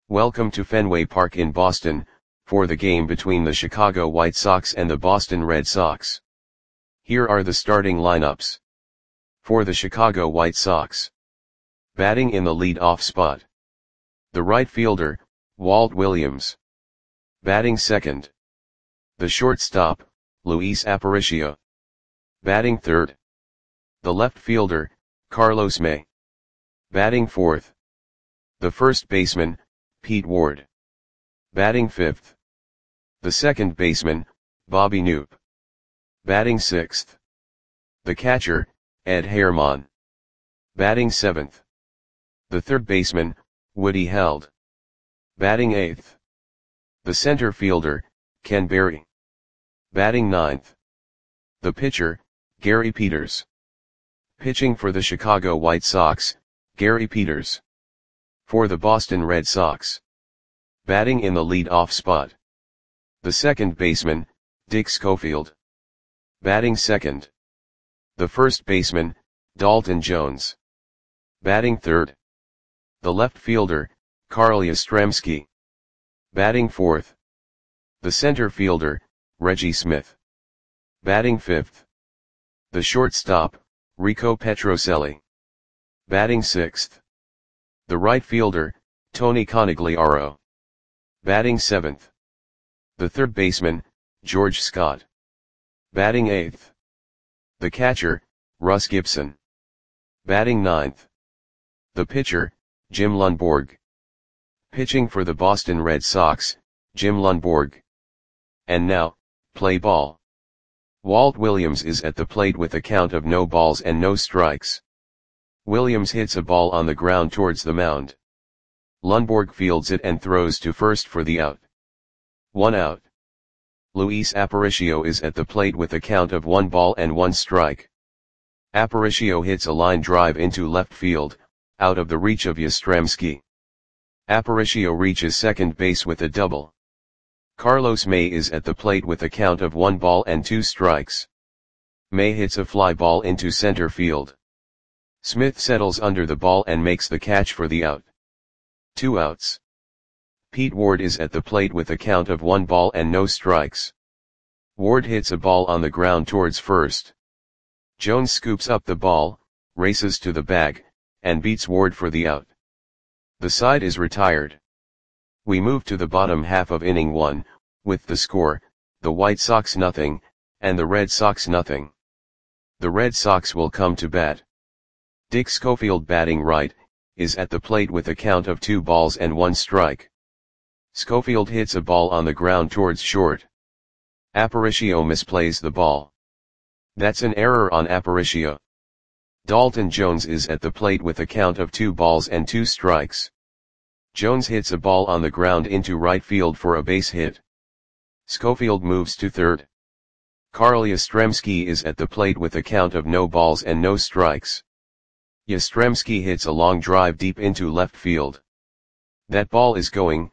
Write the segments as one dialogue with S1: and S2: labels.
S1: Welcome to Fenway Park in Boston, for the game between the Chicago White Sox and the Boston Red Sox. Here are the starting lineups. For the Chicago White Sox. Batting in the lead-off spot. The right fielder, Walt Williams. Batting second. The shortstop, Luis Aparicio. Batting third. The left fielder, Carlos May. Batting fourth. The first baseman, Pete Ward. Batting fifth. The second baseman, Bobby Knoop. Batting sixth. The catcher, Ed Herman. Batting seventh. The third baseman, Woody Held. Batting eighth. The center fielder, Ken Berry. Batting ninth. The pitcher, Gary Peters. Pitching for the Chicago White Sox, Gary Peters. For the Boston Red Sox. Batting in the lead-off spot. The second baseman, Dick Schofield. Batting second. The first baseman, Dalton Jones. Batting third. The left fielder, Carl Yastrzemski. Batting fourth. The center fielder, Reggie Smith. Batting fifth. The shortstop, Rico Petrocelli. Batting sixth. The right fielder, Tony Conigliaro. Batting seventh. The third baseman, George Scott. Batting eighth. The catcher, Russ Gibson. Batting ninth. The pitcher, Jim Lundborg. Pitching for the Boston Red Sox, Jim Lundborg. And now, play ball. Walt Williams is at the plate with a count of no balls and no strikes. Williams hits a ball on the ground towards the mound. Lundborg fields it and throws to first for the out. 1 out. Luis Aparicio is at the plate with a count of 1 ball and 1 strike. Aparicio hits a line drive into left field, out of the reach of Yastrzemski. Aparicio reaches second base with a double. Carlos May is at the plate with a count of 1 ball and 2 strikes. May hits a fly ball into center field. Smith settles under the ball and makes the catch for the out. 2 outs. Pete Ward is at the plate with a count of 1 ball and no strikes. Ward hits a ball on the ground towards first. Jones scoops up the ball, races to the bag, and beats Ward for the out. The side is retired. We move to the bottom half of inning 1, with the score, the White Sox 0, and the Red Sox 0. The Red Sox will come to bat. Dick Schofield, batting right, is at the plate with a count of 2 balls and 1 strike. Schofield hits a ball on the ground towards short. Aparicio misplays the ball. That's an error on Aparicio. Dalton Jones is at the plate with a count of 2 balls and 2 strikes. Jones hits a ball on the ground into right field for a base hit. Schofield moves to third. Carl Yastrzemski is at the plate with a count of no balls and no strikes. Yastrzemski hits a long drive deep into left field. That ball is gone.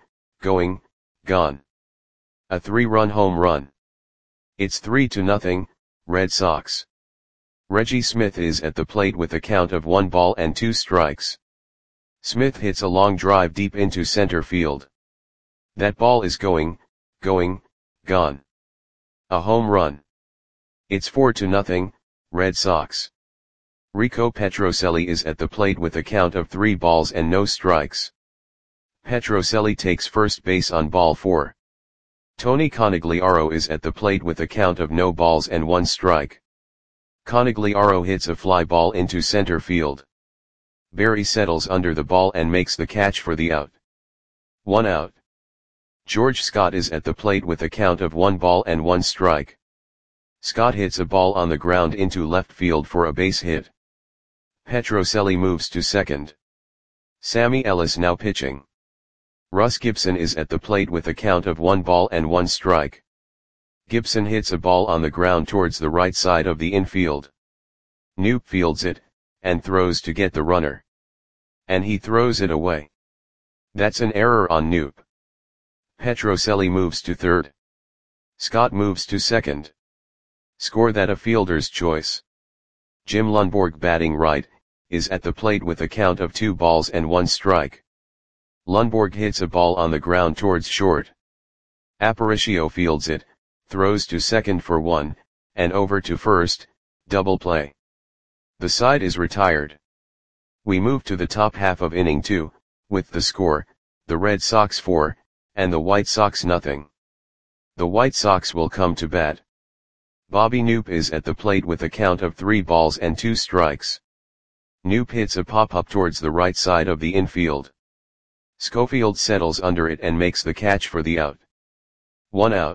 S1: A 3-run home run. It's 3-0, Red Sox. Reggie Smith is at the plate with a count of 1 ball and 2 strikes. Smith hits a long drive deep into center field. That ball is gone. A home run. It's 4-0, Red Sox. Rico Petrocelli is at the plate with a count of 3 balls and no strikes. Petrocelli takes first base on ball 4. Tony Conigliaro is at the plate with a count of no balls and 1 strike. Conigliaro hits a fly ball into center field. Berry settles under the ball and makes the catch for the out. 1 out. George Scott is at the plate with a count of 1 ball and 1 strike. Scott hits a ball on the ground into left field for a base hit. Petrocelli moves to second. Sammy Ellis now pitching. Russ Gibson is at the plate with a count of 1 ball and 1 strike. Gibson hits a ball on the ground towards the right side of the infield. Knoop fields it, and throws to get the runner. And he throws it away. That's an error on Knoop. Petrocelli moves to third. Scott moves to second. Score that a fielder's choice. Jim Lundborg, batting right, is at the plate with a count of 2 balls and 1 strike. Lundborg hits a ball on the ground towards short. Aparicio fields it, throws to second for 1, and over to first, double play. The side is retired. We move to the top half of inning 2, with the score, the Red Sox 4, and the White Sox nothing. The White Sox will come to bat. Bobby Knoop is at the plate with a count of 3 balls and 2 strikes. Knoop hits a pop-up towards the right side of the infield. Schofield settles under it and makes the catch for the out. 1 out.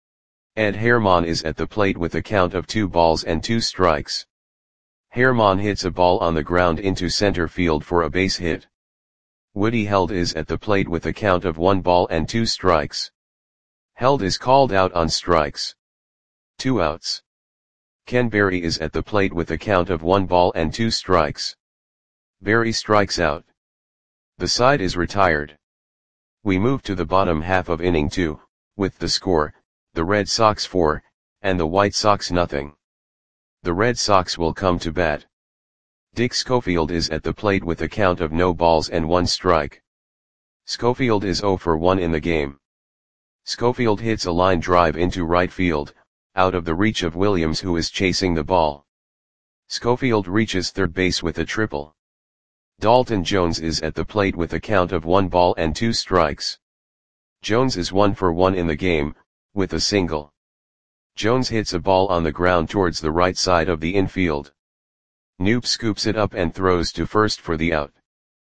S1: Ed Herman is at the plate with a count of 2 balls and 2 strikes. Herman hits a ball on the ground into center field for a base hit. Woody Held is at the plate with a count of 1 ball and 2 strikes. Held is called out on strikes. 2 outs. Ken Berry is at the plate with a count of 1 ball and 2 strikes. Berry strikes out. The side is retired. We move to the bottom half of inning 2, with the score, the Red Sox 4, and the White Sox nothing. The Red Sox will come to bat. Dick Schofield is at the plate with a count of no balls and 1 strike. Schofield is 0 for 1 in the game. Schofield hits a line drive into right field, out of the reach of Williams who is chasing the ball. Schofield reaches third base with a triple. Dalton Jones is at the plate with a count of 1 ball and 2 strikes. Jones is 1 for 1 in the game, with a single. Jones hits a ball on the ground towards the right side of the infield. Knoop scoops it up and throws to first for the out.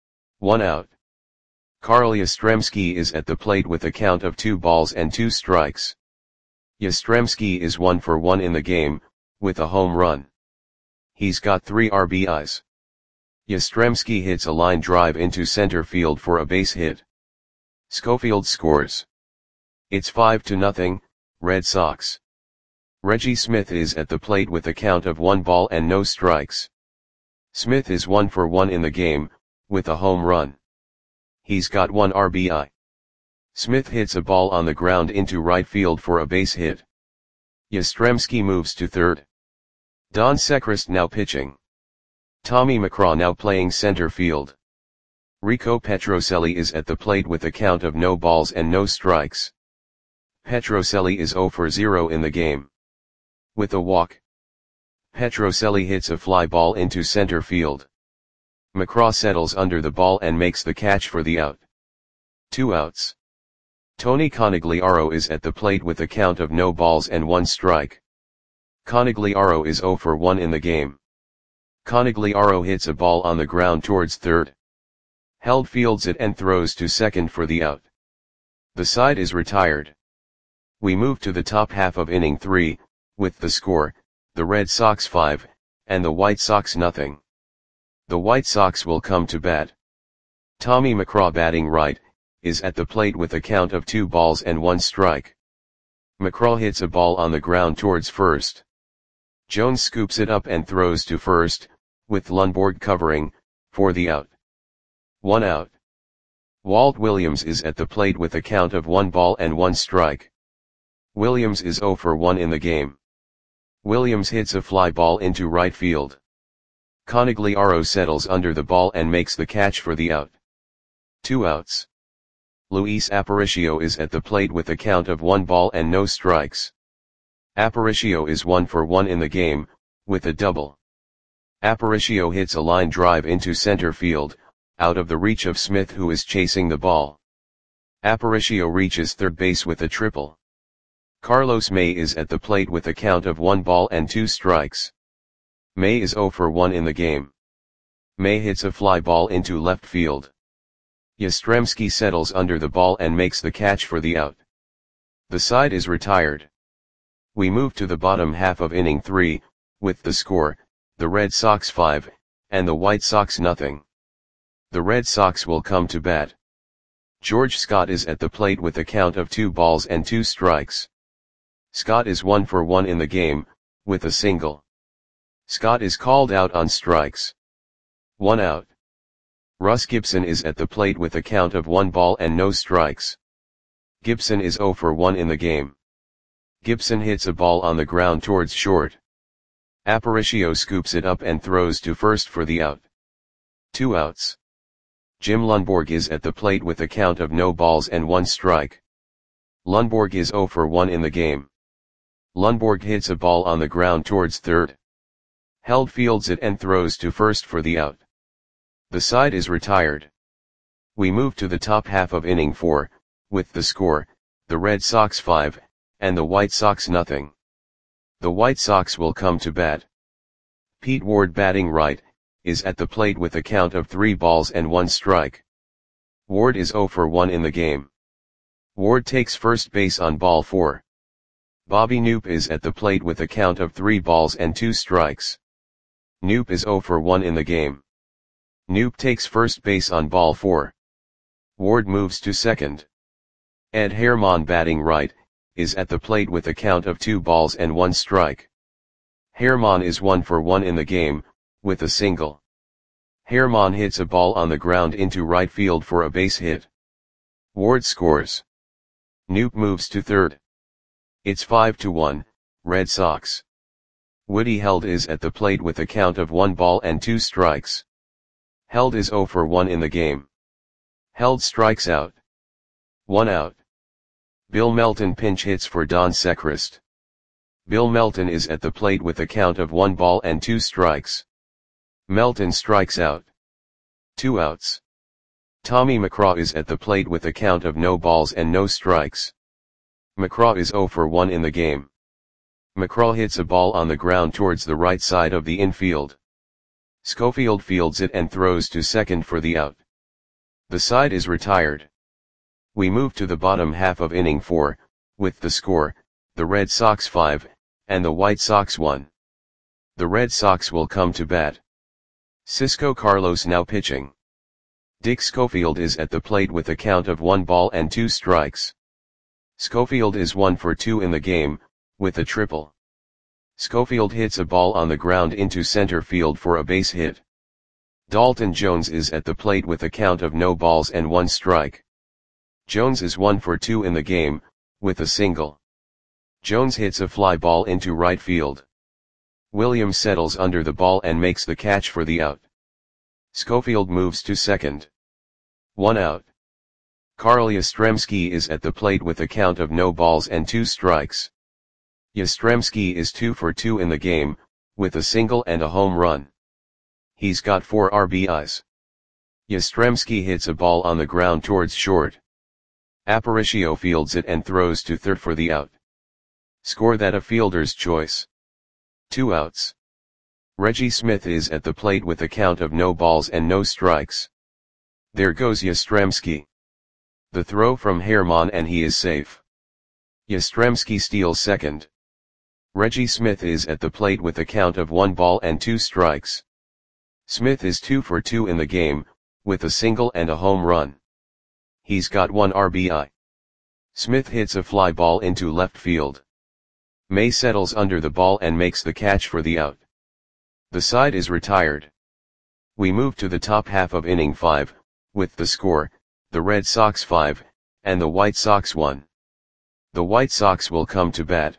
S1: 1 out. Carl Yastrzemski is at the plate with a count of 2 balls and 2 strikes. Yastrzemski is 1 for 1 in the game, with a home run. He's got 3 RBIs. Yastrzemski hits a line drive into center field for a base hit. Schofield scores. It's 5-0, Red Sox. Reggie Smith is at the plate with a count of 1 ball and no strikes. Smith is 1 for 1 in the game, with a home run. He's got 1 RBI. Smith hits a ball on the ground into right field for a base hit. Yastrzemski moves to third. Don Sechrist now pitching. Tommy McCraw now playing center field. Rico Petrocelli is at the plate with a count of no balls and no strikes. Petrocelli is 0 for 0 in the game. With a walk. Petrocelli hits a fly ball into center field. McCraw settles under the ball and makes the catch for the out. 2 outs. Tony Conigliaro is at the plate with a count of no balls and 1 strike. Conigliaro is 0 for 1 in the game. Conigliaro hits a ball on the ground towards third. Held fields it and throws to second for the out. The side is retired. We move to the top half of inning 3, with the score, the Red Sox 5, and the White Sox nothing. The White Sox will come to bat. Tommy McCraw batting right, is at the plate with a count of 2 balls and 1 strike. McCraw hits a ball on the ground towards first. Jones scoops it up and throws to first, with Lundborg covering, for the out. 1 out. Walt Williams is at the plate with a count of 1 ball and 1 strike. Williams is 0 for 1 in the game. Williams hits a fly ball into right field. Conigliaro settles under the ball and makes the catch for the out. 2 outs. Luis Aparicio is at the plate with a count of 1 ball and no strikes. Aparicio is 1 for 1 in the game, with a double. Aparicio hits a line drive into center field, out of the reach of Smith who is chasing the ball. Aparicio reaches third base with a triple. Carlos May is at the plate with a count of 1 ball and 2 strikes. May is 0 for 1 in the game. May hits a fly ball into left field. Yastrzemski settles under the ball and makes the catch for the out. The side is retired. We move to the bottom half of inning 3, with the score, the Red Sox 5, and the White Sox nothing. The Red Sox will come to bat. George Scott is at the plate with a count of 2 balls and 2 strikes. Scott is 1 for 1 in the game, with a single. Scott is called out on strikes. 1 out. Russ Gibson is at the plate with a count of 1 ball and no strikes. Gibson is 0 for 1 in the game. Gibson hits a ball on the ground towards short. Aparicio scoops it up and throws to first for the out. 2 outs. Jim Lundborg is at the plate with a count of no balls and 1 strike. Lundborg is 0 for 1 in the game. Lundborg hits a ball on the ground towards third. Held fields it and throws to first for the out. The side is retired. We move to the top half of inning 4, with the score, the Red Sox 5, and the White Sox nothing. The White Sox will come to bat. Pete Ward, batting right, is at the plate with a count of 3 balls and 1 strike. Ward is 0 for 1 in the game. Ward takes first base on ball 4. Bobby Knoop is at the plate with a count of 3 balls and 2 strikes. Knoop is 0 for 1 in the game. Knoop takes first base on ball 4. Ward moves to second. Ed Herman, batting right, is at the plate with a count of 2 balls and 1 strike. Herman is 1 for 1 in the game, with a single. Herman hits a ball on the ground into right field for a base hit. Ward scores. Knoop moves to third. It's 5-1, Red Sox. Woody Held is at the plate with a count of 1 ball and 2 strikes. Held is 0 for 1 in the game. Held strikes out. 1 out. Bill Melton pinch hits for Don Sechrist. Bill Melton is at the plate with a count of 1 ball and 2 strikes. Melton strikes out. 2 outs. Tommy McCraw is at the plate with a count of no balls and no strikes. McCraw is 0 for 1 in the game. McCraw hits a ball on the ground towards the right side of the infield. Schofield fields it and throws to second for the out. The side is retired. We move to the bottom half of inning 4, with the score, the Red Sox 5, and the White Sox 1. The Red Sox will come to bat. Cisco Carlos now pitching. Dick Schofield is at the plate with a count of 1 ball and 2 strikes. Schofield is 1 for 2 in the game, with a triple. Schofield hits a ball on the ground into center field for a base hit. Dalton Jones is at the plate with a count of no balls and 1 strike. Jones is 1 for 2 in the game, with a single. Jones hits a fly ball into right field. Williams settles under the ball and makes the catch for the out. Schofield moves to second. 1 out. Carl Yastrzemski is at the plate with a count of no balls and 2 strikes. Yastrzemski is 2 for 2 in the game, with a single and a home run. He's got 4 RBIs. Yastrzemski hits a ball on the ground towards short. Aparicio fields it and throws to third for the out. Score that a fielder's choice. 2 outs. Reggie Smith is at the plate with a count of no balls and no strikes. There goes Yastrzemski. The throw from Herman and he is safe. Yastrzemski steals second. Reggie Smith is at the plate with a count of 1 ball and 2 strikes. Smith is 2 for 2 in the game, with a single and a home run. He's got 1 RBI. Smith hits a fly ball into left field. May settles under the ball and makes the catch for the out. The side is retired. We move to the top half of inning 5, with the score, the Red Sox 5, and the White Sox 1. The White Sox will come to bat.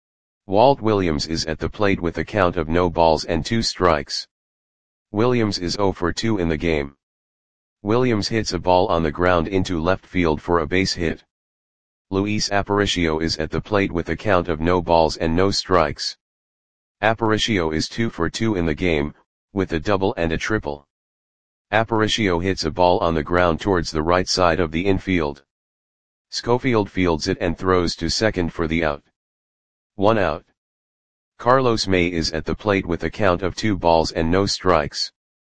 S1: Walt Williams is at the plate with a count of no balls and 2 strikes. Williams is 0 for 2 in the game. Williams hits a ball on the ground into left field for a base hit. Luis Aparicio is at the plate with a count of no balls and no strikes. Aparicio is 2 for 2 in the game, with a double and a triple. Aparicio hits a ball on the ground towards the right side of the infield. Schofield fields it and throws to second for the out. 1 out. Carlos May is at the plate with a count of 2 balls and no strikes.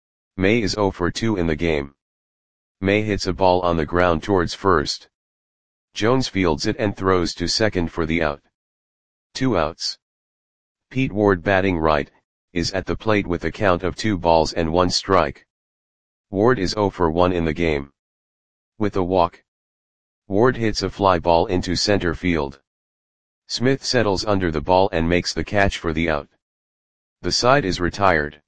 S1: May is 0 for 2 in the game. May hits a ball on the ground towards first. Jones fields it and throws to second for the out. 2 outs. Pete Ward, batting right, is at the plate with a count of 2 balls and 1 strike. Ward is 0 for 1 in the game. With a walk. Ward hits a fly ball into center field. Smith settles under the ball and makes the catch for the out. The side is retired.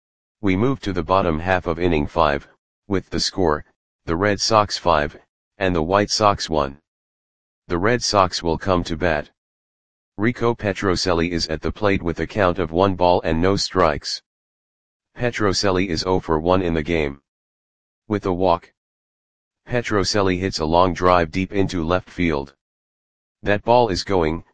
S1: We move to the bottom half of inning 5, with the score, the Red Sox 5, and the White Sox 1. The Red Sox will come to bat. Rico Petrocelli is at the plate with a count of 1 ball and no strikes. Petrocelli is 0 for 1 in the game. With a walk, Petrocelli hits a long drive deep into left field. That ball is gone.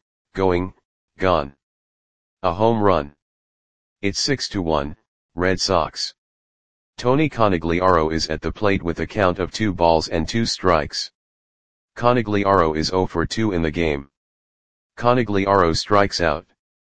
S1: A home run. It's 6-1, Red Sox. Tony Conigliaro is at the plate with a count of 2 balls and 2 strikes. Conigliaro is 0 for 2 in the game. Conigliaro strikes out.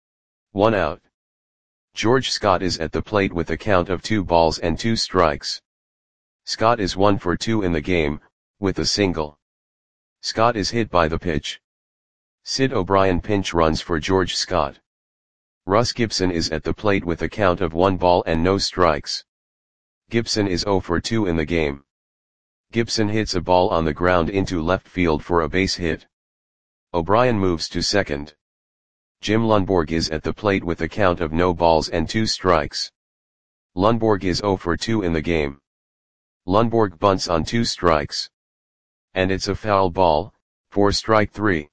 S1: 1 out. George Scott is at the plate with a count of 2 balls and 2 strikes. Scott is 1 for 2 in the game, with a single. Scott is hit by the pitch. Sid O'Brien pinch runs for George Scott. Russ Gibson is at the plate with a count of 1 ball and no strikes. Gibson is 0 for 2 in the game. Gibson hits a ball on the ground into left field for a base hit. O'Brien moves to second. Jim Lundborg is at the plate with a count of no balls and 2 strikes. Lundborg is 0 for 2 in the game. Lundborg bunts on 2 strikes. And it's a foul ball, for strike 3.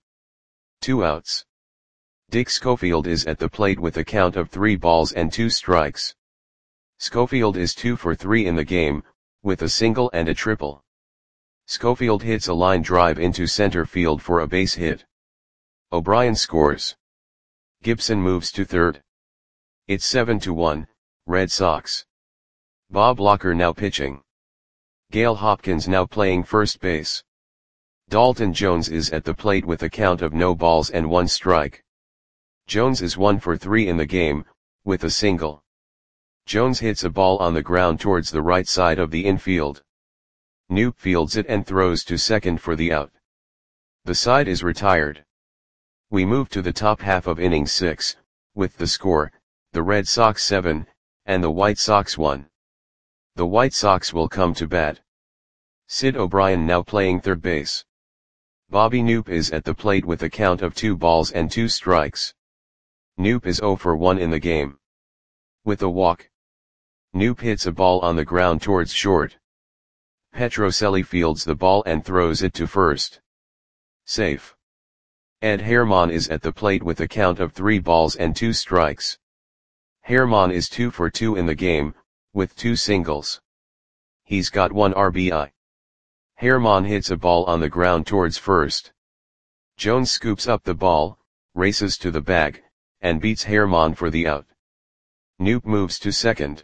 S1: 2 outs. Dick Schofield is at the plate with a count of 3 balls and 2 strikes. Schofield is 2 for 3 in the game, with a single and a triple. Schofield hits a line drive into center field for a base hit. O'Brien scores. Gibson moves to third. It's 7-1, Red Sox. Bob Locker now pitching. Gale Hopkins now playing first base. Dalton Jones is at the plate with a count of no balls and 1 strike. Jones is 1 for 3 in the game, with a single. Jones hits a ball on the ground towards the right side of the infield. Knoop fields it and throws to second for the out. The side is retired. We move to the top half of inning 6, with the score, the Red Sox 7, and the White Sox 1. The White Sox will come to bat. Sid O'Brien now playing third base. Bobby Knoop is at the plate with a count of 2 balls and 2 strikes. Knoop is 0 for 1 in the game. With a walk, Knoop hits a ball on the ground towards short. Petrocelli fields the ball and throws it to first. Safe. Ed Herman is at the plate with a count of 3 balls and 2 strikes. Herman is 2 for 2 in the game, with 2 singles. He's got 1 RBI. Herman hits a ball on the ground towards first. Jones scoops up the ball, races to the bag, and beats Herman for the out. Knoop moves to second.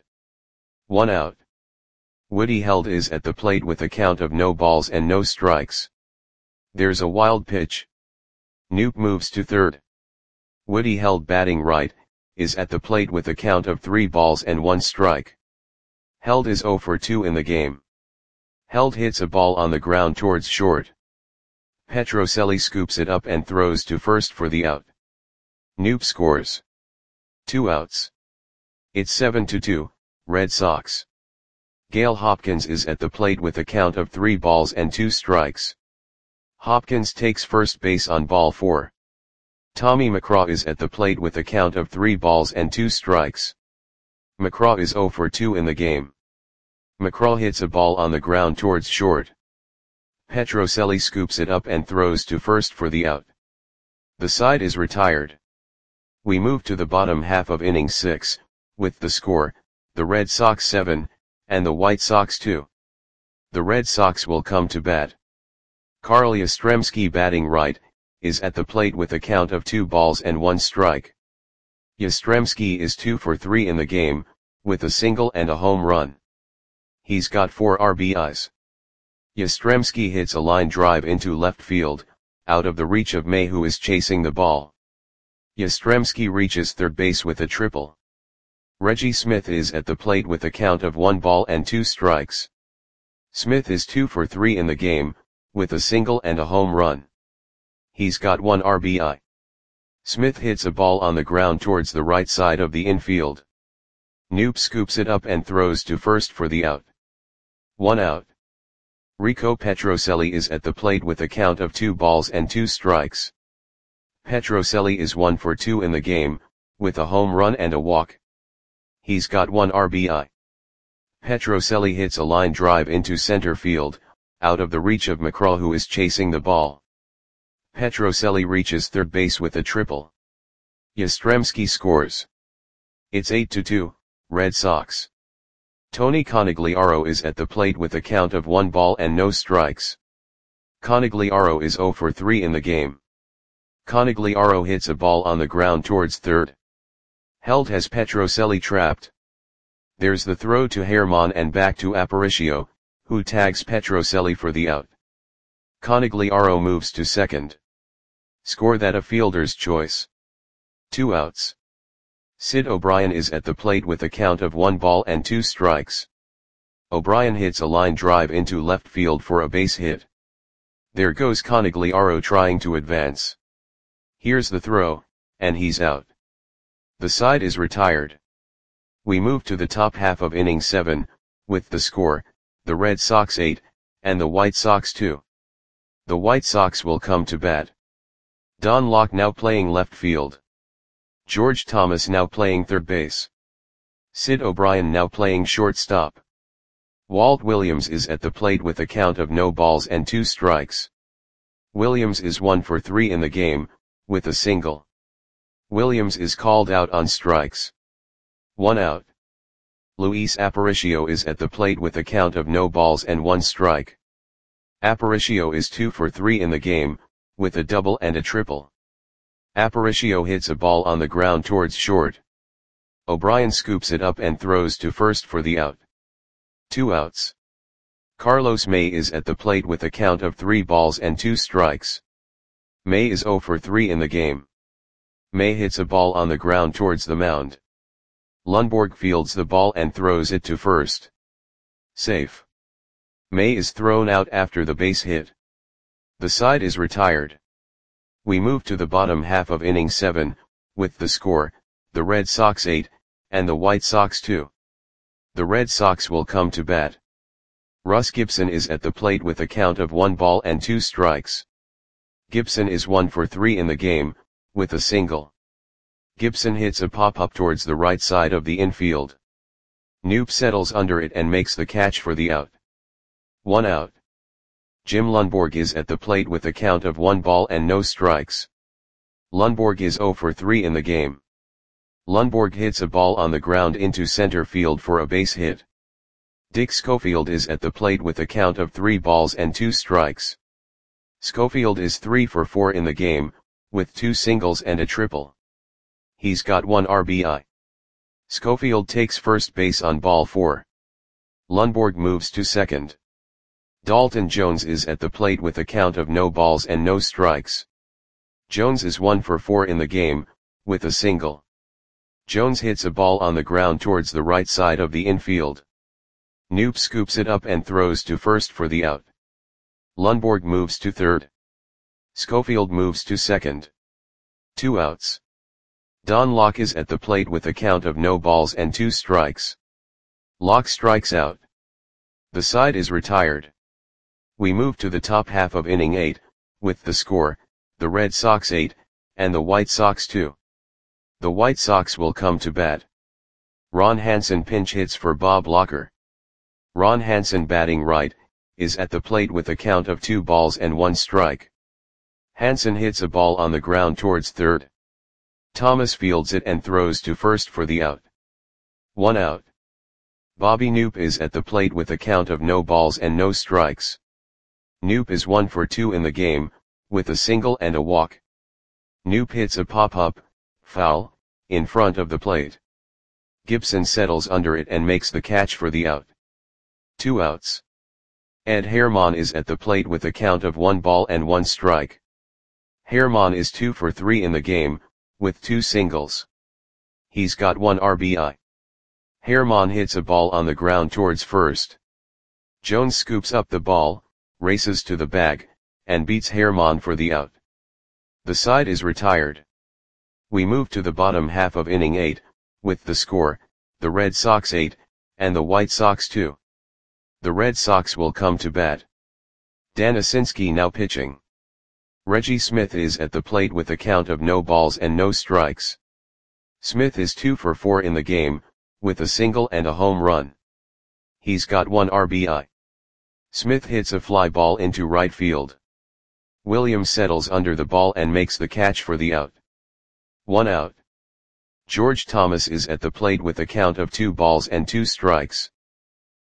S1: 1 out. Woody Held is at the plate with a count of no balls and no strikes. There's a wild pitch. Knoop moves to third. Woody Held batting right, is at the plate with a count of 3 balls and 1 strike. Held is 0 for 2 in the game. Held hits a ball on the ground towards short. Petrocelli scoops it up and throws to first for the out. Knoop scores. 2 outs. It's 7-2, Red Sox. Gale Hopkins is at the plate with a count of 3 balls and 2 strikes. Hopkins takes first base on ball 4. Tommy McCraw is at the plate with a count of 3 balls and 2 strikes. McCraw is 0 for 2 in the game. McCraw hits a ball on the ground towards short. Petrocelli scoops it up and throws to first for the out. The side is retired. We move to the bottom half of inning 6, with the score, the Red Sox 7, and the White Sox 2. The Red Sox will come to bat. Carl Yastrzemski batting right, is at the plate with a count of 2 balls and 1 strike. Yastrzemski is 2 for 3 in the game, with a single and a home run. He's got 4 RBIs. Yastrzemski hits a line drive into left field, out of the reach of May, who is chasing the ball. Yastrzemski reaches third base with a triple. Reggie Smith is at the plate with a count of 1 ball and 2 strikes. Smith is 2 for 3 in the game, with a single and a home run. He's got 1 RBI. Smith hits a ball on the ground towards the right side of the infield. Knoop scoops it up and throws to first for the out. 1 out. Rico Petrocelli is at the plate with a count of 2 balls and 2 strikes. Petrocelli is 1 for 2 in the game, with a home run and a walk. He's got 1 RBI. Petrocelli hits a line drive into center field, out of the reach of McCraw, who is chasing the ball. Petrocelli reaches third base with a triple. Yastrzemski scores. It's 8-2, Red Sox. Tony Conigliaro is at the plate with a count of 1 ball and no strikes. Conigliaro is 0 for 3 in the game. Conigliaro hits a ball on the ground towards third. Held has Petrocelli trapped. There's the throw to Herman and back to Aparicio, who tags Petrocelli for the out. Conigliaro moves to second. Score that a fielder's choice. 2 outs. Sid O'Brien is at the plate with a count of 1 ball and 2 strikes. O'Brien hits a line drive into left field for a base hit. There goes Conigliaro trying to advance. Here's the throw, and he's out. The side is retired. We move to the top half of inning 7, with the score, the Red Sox 8, and the White Sox 2. The White Sox will come to bat. Don Locke now playing left field. George Thomas now playing third base. Sid O'Brien now playing shortstop. Walt Williams is at the plate with a count of no balls and 2 strikes. Williams is 1 for 3 in the game, with a single. Williams is called out on strikes. 1 out. Luis Aparicio is at the plate with a count of no balls and 1 strike. Aparicio is 2 for 3 in the game, with a double and a triple. Aparicio hits a ball on the ground towards short. O'Brien scoops it up and throws to first for the out. 2 outs. Carlos May is at the plate with a count of 3 balls and 2 strikes. May is 0 for 3 in the game. May hits a ball on the ground towards the mound. Lundborg fields the ball and throws it to first. Safe. May is thrown out after the base hit. The side is retired. We move to the bottom half of inning 7, with the score, the Red Sox 8, and the White Sox 2. The Red Sox will come to bat. Russ Gibson is at the plate with a count of 1 ball and 2 strikes. Gibson is 1 for 3 in the game, with a single. Gibson hits a pop-up towards the right side of the infield. Knoop settles under it and makes the catch for the out. 1 out. Jim Lundborg is at the plate with a count of 1 ball and no strikes. Lundborg is 0 for 3 in the game. Lundborg hits a ball on the ground into center field for a base hit. Dick Schofield is at the plate with a count of 3 balls and 2 strikes. Schofield is 3 for 4 in the game, with 2 singles and a triple. He's got 1 RBI. Schofield takes first base on ball 4. Lundborg moves to second. Dalton Jones is at the plate with a count of no balls and no strikes. Jones is 1 for 4 in the game, with a single. Jones hits a ball on the ground towards the right side of the infield. Knoop scoops it up and throws to first for the out. Lundborg moves to third. Schofield moves to second. 2 outs. Don Locke is at the plate with a count of no balls and 2 strikes. Locke strikes out. The side is retired. We move to the top half of inning 8, with the score, the Red Sox 8, and the White Sox 2. The White Sox will come to bat. Ron Hansen pinch hits for Bob Locker. Ron Hansen, batting right, is at the plate with a count of 2 balls and 1 strike. Hansen hits a ball on the ground towards third. Thomas fields it and throws to first for the out. 1 out. Bobby Knoop is at the plate with a count of no balls and no strikes. Knoop is 1 for 2 in the game, with a single and a walk. Knoop hits a pop-up, foul, in front of the plate. Gibson settles under it and makes the catch for the out. 2 outs. Ed Herman is at the plate with a count of 1 ball and 1 strike. Herman is 2 for 3 in the game, with 2 singles. He's got 1 RBI. Herman hits a ball on the ground towards first. Jones scoops up the ball, races to the bag, and beats Herman for the out. The side is retired. We move to the bottom half of inning 8, with the score, the Red Sox 8, and the White Sox 2. The Red Sox will come to bat. Dan Asinski now pitching. Reggie Smith is at the plate with a count of no balls and no strikes. Smith is 2 for 4 in the game, with a single and a home run. He's got 1 RBI. Smith hits a fly ball into right field. Williams settles under the ball and makes the catch for the out. 1 out. George Thomas is at the plate with a count of 2 balls and 2 strikes.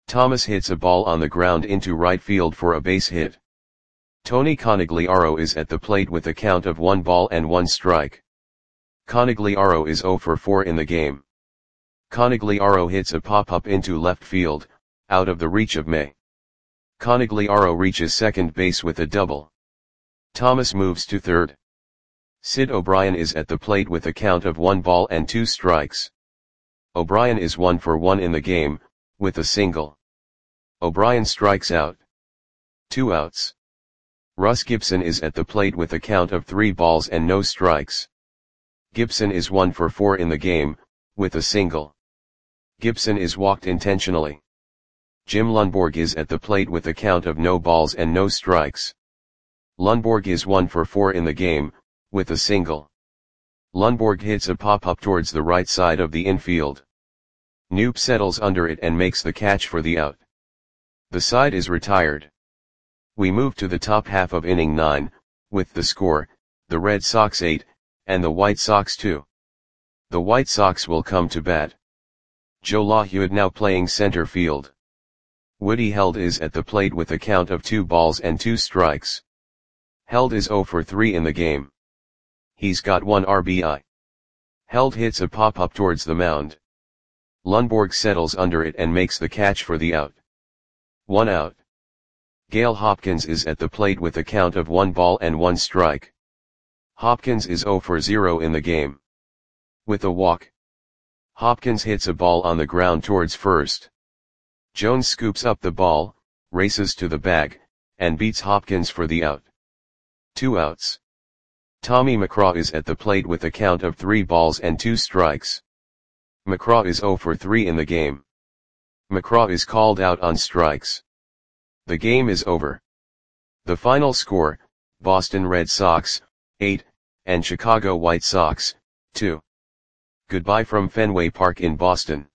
S1: Thomas hits a ball on the ground into right field for a base hit. Tony Conigliaro is at the plate with a count of 1 ball and 1 strike. Conigliaro is 0 for 4 in the game. Conigliaro hits a pop-up into left field, out of the reach of May. Conigliaro reaches second base with a double. Thomas moves to third. Sid O'Brien is at the plate with a count of 1 ball and 2 strikes. O'Brien is 1 for 1 in the game, with a single. O'Brien strikes out. 2 outs. Russ Gibson is at the plate with a count of 3 balls and no strikes. Gibson is 1 for 4 in the game, with a single. Gibson is walked intentionally. Jim Lundborg is at the plate with a count of no balls and no strikes. Lundborg is 1 for 4 in the game, with a single. Lundborg hits a pop-up towards the right side of the infield. Knoop settles under it and makes the catch for the out. The side is retired. We move to the top half of inning 9, with the score, the Red Sox 8, and the White Sox 2. The White Sox will come to bat. Joe LaHude now playing center field. Woody Held is at the plate with a count of 2 balls and 2 strikes. Held is 0 for 3 in the game. He's got 1 RBI. Held hits a pop-up towards the mound. Lundborg settles under it and makes the catch for the out. 1 out. Gale Hopkins is at the plate with a count of 1 ball and 1 strike. Hopkins is 0 for 0 in the game. With a walk. Hopkins hits a ball on the ground towards first. Jones scoops up the ball, races to the bag, and beats Hopkins for the out. 2 outs. Tommy McCraw is at the plate with a count of 3 balls and 2 strikes. McCraw is 0 for 3 in the game. McCraw is called out on strikes. The game is over. The final score, Boston Red Sox, 8, and Chicago White Sox, 2. Goodbye from Fenway Park in Boston.